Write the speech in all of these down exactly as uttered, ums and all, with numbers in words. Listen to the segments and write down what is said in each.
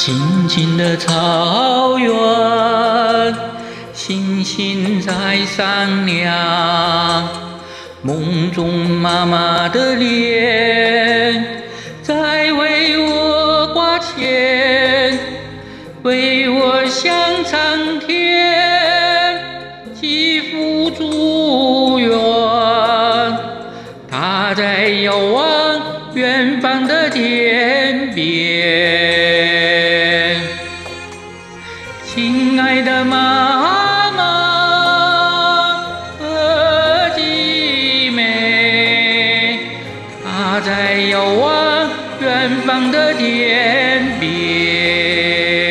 青青的草原，星星在闪亮，梦中妈妈的脸在为我挂牵，为我向苍天祈福祝愿。她在遥望远方的天边，亲爱的妈妈何其美，她在遥望远方的天边。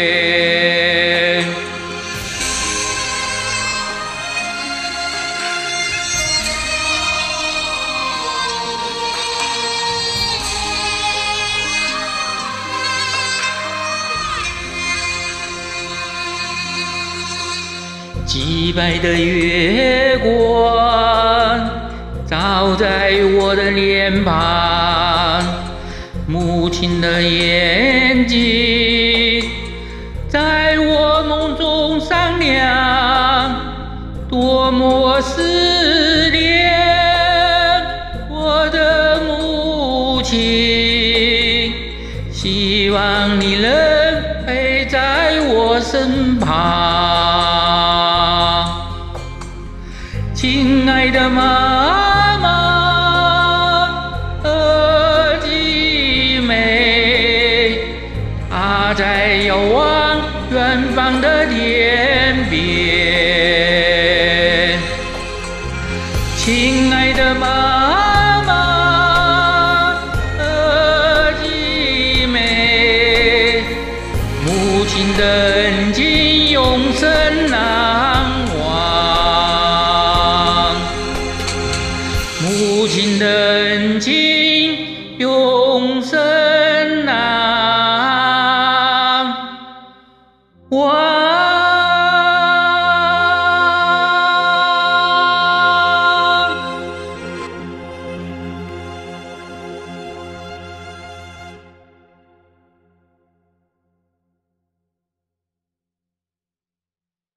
洁白的月光照在我的脸庞，母亲的眼睛在我梦中闪亮，多么思念我的母亲，希望你能陪在我身旁。亲爱的妈妈何其美，她在遥望远方的天边。亲爱的妈妈何其美，母亲的恩情永生难忘，母亲的恩情永生。